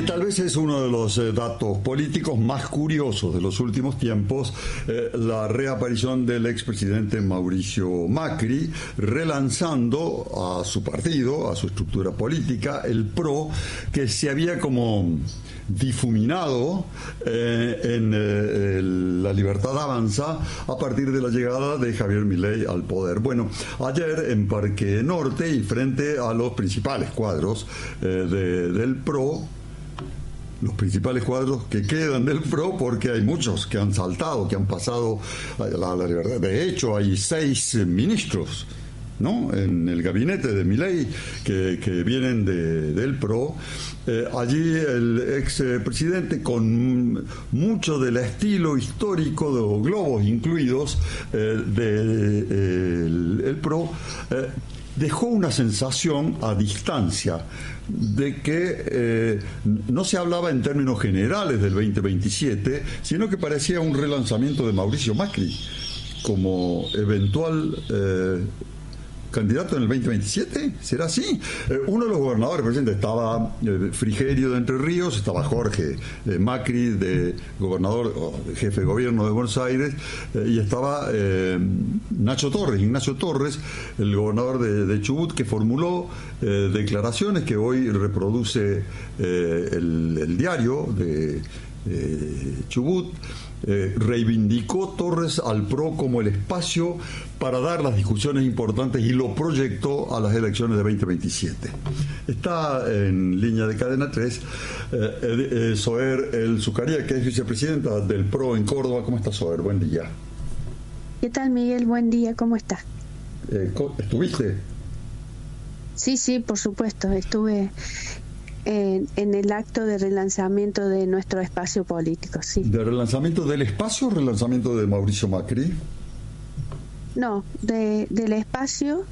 tal vez es uno de los datos políticos más curiosos de los últimos tiempos, la reaparición del expresidente Mauricio Macri, relanzando a su partido, a su estructura política, el PRO, que se había como difuminado en La Libertad Avanza a partir de la llegada de Javier Milei al poder. Bueno, ayer en Parque Norte y frente a los principales cuadros del PRO, los principales cuadros que quedan del PRO, porque hay muchos que han saltado, que han pasado a la libertad. De hecho, hay 6 ministros, ¿no?, en el gabinete de Milei que vienen del PRO. Allí el expresidente, con mucho del estilo histórico, de globos incluidos, del PRO, dejó una sensación a distancia de que no se hablaba en términos generales del 2027, sino que parecía un relanzamiento de Mauricio Macri como eventual candidato en el 2027. ¿Será así? Uno de los gobernadores presentes estaba Frigerio de Entre Ríos, estaba Jorge Macri, de gobernador, jefe de gobierno de Buenos Aires, y estaba Ignacio Torres, el gobernador de Chubut, que formuló declaraciones que hoy reproduce el diario de Chubut. Reivindicó Torres al PRO como el espacio para dar las discusiones importantes y lo proyectó a las elecciones de 2027. Está en línea de Cadena 3 Soher El Zucaría, que es vicepresidenta del PRO en Córdoba. ¿Cómo está, Soher? Buen día. ¿Qué tal, Miguel? Buen día, ¿cómo estás? ¿Estuviste? Sí, por supuesto, estuve en el acto de relanzamiento de nuestro espacio político, sí. ¿De relanzamiento del espacio o relanzamiento de Mauricio Macri? No, del espacio.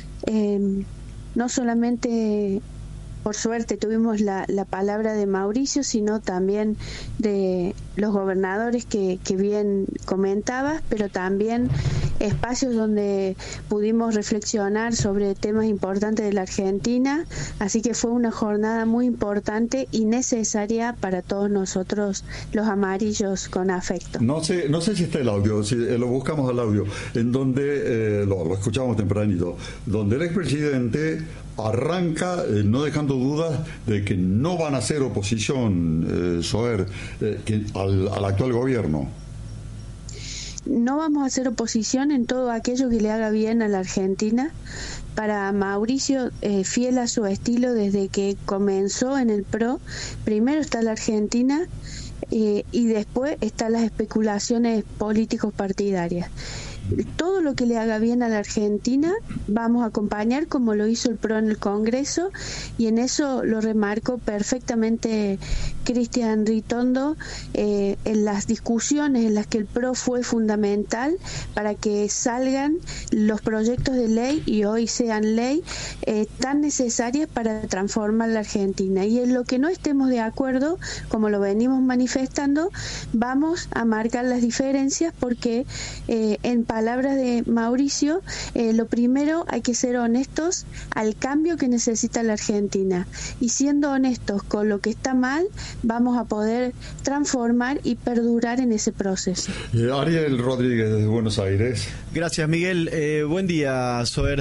No solamente, por suerte, tuvimos la palabra de Mauricio, sino también de los gobernadores que bien comentabas, pero también espacios donde pudimos reflexionar sobre temas importantes de la Argentina, así que fue una jornada muy importante y necesaria para todos nosotros, los amarillos con afecto. No sé si está el audio, si lo buscamos al audio, en donde lo escuchamos tempranito, donde el expresidente arranca no dejando dudas de que no van a hacer oposición, Soher, al actual gobierno. No vamos a hacer oposición en todo aquello que le haga bien a la Argentina. Para Mauricio, fiel a su estilo desde que comenzó en el PRO, primero está la Argentina y después están las especulaciones políticos partidarias. Todo lo que le haga bien a la Argentina vamos a acompañar, como lo hizo el PRO en el Congreso, y en eso lo remarcó perfectamente Cristian Ritondo en las discusiones en las que el PRO fue fundamental para que salgan los proyectos de ley y hoy sean ley tan necesarias para transformar la Argentina. Y en lo que no estemos de acuerdo, como lo venimos manifestando, vamos a marcar las diferencias porque en palabras de Mauricio, lo primero, hay que ser honestos al cambio que necesita la Argentina, y siendo honestos con lo que está mal, vamos a poder transformar y perdurar en ese proceso. Ariel Rodríguez, desde Buenos Aires. Gracias, Miguel. Buen día, Soher.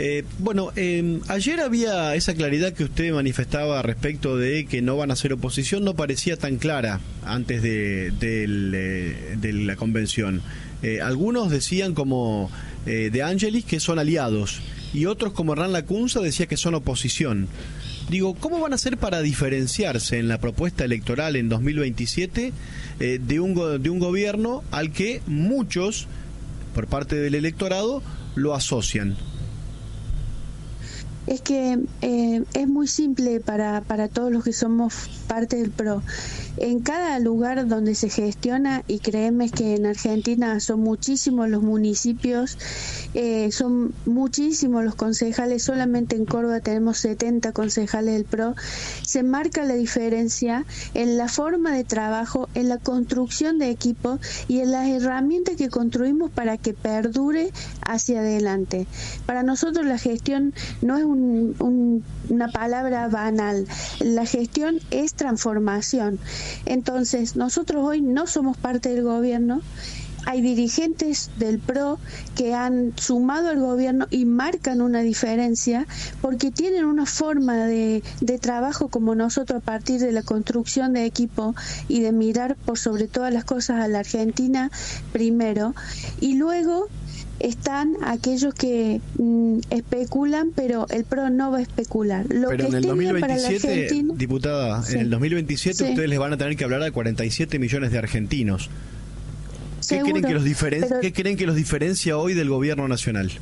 Ayer había esa claridad que usted manifestaba respecto de que no van a hacer oposición, no parecía tan clara antes de la convención. Algunos decían, como De Angelis, que son aliados, y otros, como Hernán Lacunza, decía que son oposición. Digo, ¿cómo van a hacer para diferenciarse en la propuesta electoral en 2027 de un gobierno al que muchos, por parte del electorado, lo asocian? Es que es muy simple para todos los que somos parte del PRO. En cada lugar donde se gestiona, y créeme que en Argentina son muchísimos los municipios, son muchísimos los concejales, solamente en Córdoba tenemos 70 concejales del PRO, se marca la diferencia en la forma de trabajo, en la construcción de equipos y en las herramientas que construimos para que perdure hacia adelante. Para nosotros la gestión no es un una palabra banal. La gestión es transformación. Entonces, nosotros hoy no somos parte del gobierno. Hay dirigentes del PRO que han sumado al gobierno y marcan una diferencia porque tienen una forma de trabajo como nosotros a partir de la construcción de equipo y de mirar por sobre todas las cosas a la Argentina primero, y luego están aquellos que especulan, pero el PRO no va a especular. Pero en el 2027, diputada, sí, en el 2027 sí, ustedes les van a tener que hablar a 47 millones de argentinos. ¿Qué creen que los diferencia hoy del gobierno nacional?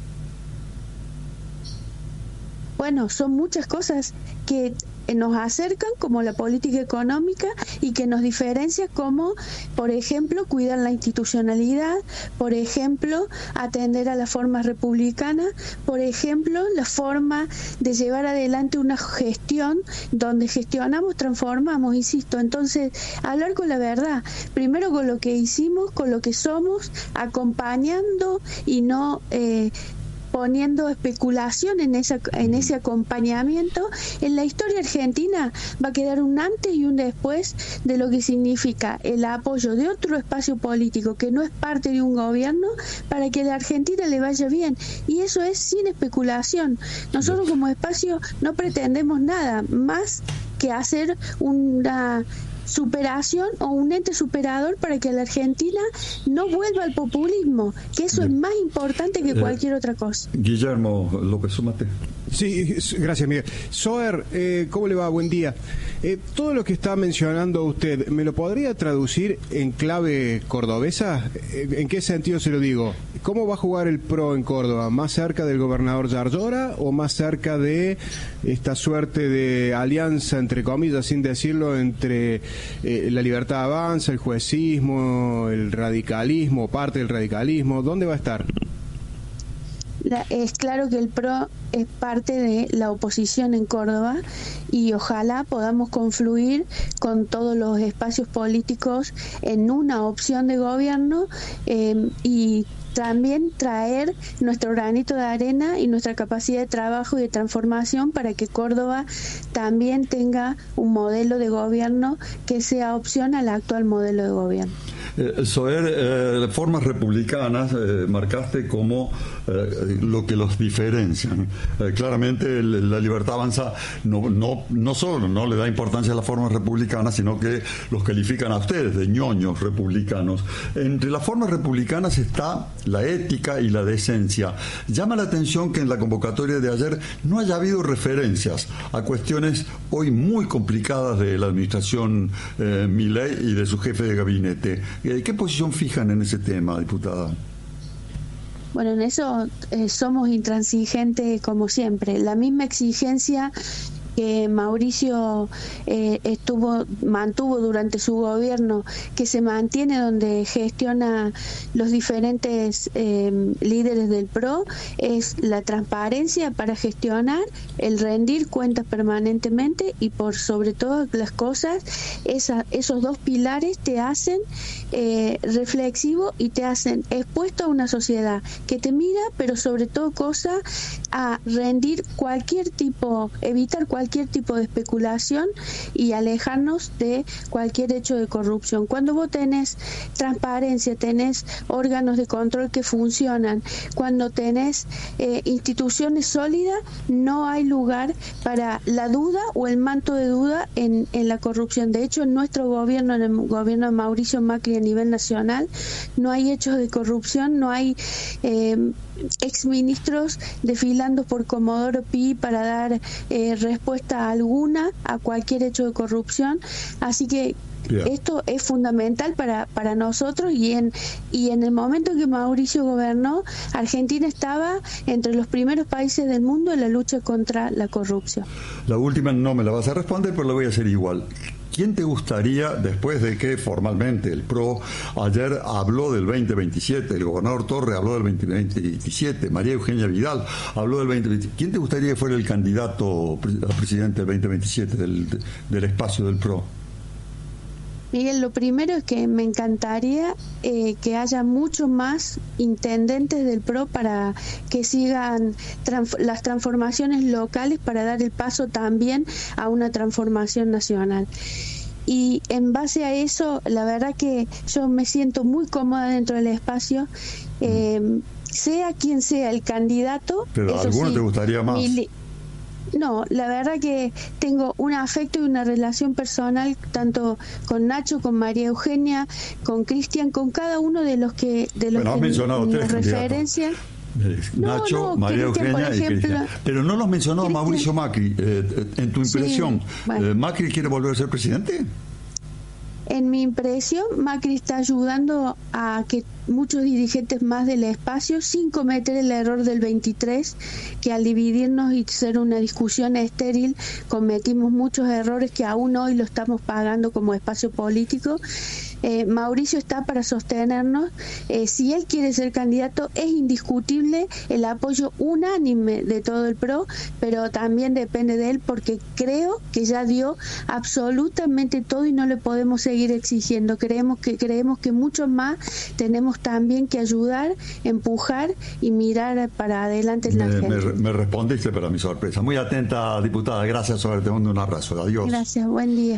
Bueno, son muchas cosas que nos acercan, como la política económica, y que nos diferencia, como, por ejemplo, cuidar la institucionalidad, por ejemplo, atender a la forma republicana, por ejemplo, la forma de llevar adelante una gestión donde gestionamos, transformamos, insisto. Entonces, hablar con la verdad, primero con lo que hicimos, con lo que somos, acompañando y no poniendo especulación en ese acompañamiento. En la historia argentina va a quedar un antes y un después de lo que significa el apoyo de otro espacio político que no es parte de un gobierno para que a la Argentina le vaya bien, y eso es sin especulación. Nosotros como espacio no pretendemos nada más que hacer una superación o un ente superador para que la Argentina no vuelva al populismo, que eso es más importante que cualquier otra cosa. Guillermo López, súmate. Sí, gracias, Miguel. Soher, ¿cómo le va? Buen día. Todo lo que está mencionando usted, ¿me lo podría traducir en clave cordobesa? ¿En qué sentido se lo digo? ¿Cómo va a jugar el PRO en Córdoba? ¿Más cerca del gobernador Yarlora o más cerca de esta suerte de alianza, entre comillas, sin decirlo, entre la Libertad Avanza, el juecismo, el radicalismo, parte del radicalismo? ¿Dónde va a estar? Es claro que el PRO es parte de la oposición en Córdoba, y ojalá podamos confluir con todos los espacios políticos en una opción de gobierno, y también traer nuestro granito de arena y nuestra capacidad de trabajo y de transformación para que Córdoba también tenga un modelo de gobierno que sea opción al actual modelo de gobierno. Soher, formas republicanas marcaste como lo que los diferencian. Claramente la Libertad Avanza no solo no le da importancia a las formas republicanas, sino que los califican a ustedes de ñoños republicanos. Entre las formas republicanas está la ética y la decencia. Llama la atención que en la convocatoria de ayer no haya habido referencias a cuestiones hoy muy complicadas de la administración Milei y de su jefe de gabinete. ¿Qué posición fijan en ese tema, diputada? Bueno, en eso somos intransigentes como siempre. La misma exigencia que Mauricio mantuvo durante su gobierno, que se mantiene donde gestiona los diferentes líderes del PRO, es la transparencia para gestionar, el rendir cuentas permanentemente, y por sobre todas las cosas, esos dos pilares te hacen reflexivo y te hacen expuesto a una sociedad que te mira, pero sobre todo cosa a rendir evitar cualquier tipo de especulación y alejarnos de cualquier hecho de corrupción. Cuando vos tenés transparencia, tenés órganos de control que funcionan, cuando tenés instituciones sólidas, no hay lugar para la duda o el manto de duda en la corrupción. De hecho, en nuestro gobierno, en el gobierno de Mauricio Macri a nivel nacional, no hay hechos de corrupción, no hay exministros desfilando por Comodoro Pi para dar respuesta alguna a cualquier hecho de corrupción. Así que esto es fundamental para nosotros, y en el momento en que Mauricio gobernó, Argentina estaba entre los primeros países del mundo en la lucha contra la corrupción. La última no me la vas a responder, pero la voy a hacer igual. ¿Quién te gustaría, después de que formalmente el PRO ayer habló del 2027, el gobernador Torre habló del 2027, María Eugenia Vidal habló del 2027, ¿quién te gustaría que fuera el candidato a presidente del 2027 del espacio del PRO? Miguel, lo primero es que me encantaría que haya mucho más intendentes del PRO para que sigan las transformaciones locales para dar el paso también a una transformación nacional. Y en base a eso, la verdad que yo me siento muy cómoda dentro del espacio, sea quien sea el candidato. Pero ¿a alguno te gustaría más? No, la verdad que tengo un afecto y una relación personal tanto con Nacho, con María Eugenia, con Cristian, con cada uno de los que has mencionado tres referencia. Nacho, María Eugenia y Cristian. Pero no los mencionó Cristian. Mauricio Macri. En tu impresión, sí, bueno. ¿Macri quiere volver a ser presidente? En mi impresión, Macri está ayudando a que muchos dirigentes más del espacio, sin cometer el error del 23, que al dividirnos y ser una discusión estéril, cometimos muchos errores que aún hoy lo estamos pagando como espacio político. Mauricio está para sostenernos. Si él quiere ser candidato, es indiscutible el apoyo unánime de todo el PRO, pero también depende de él, porque creo que ya dio absolutamente todo y no le podemos seguir exigiendo. Creemos que muchos más tenemos también que ayudar, empujar y mirar para adelante en la gente. Me respondiste para mi sorpresa. Muy atenta, diputada. Gracias, te mando un abrazo. Adiós. Gracias, buen día.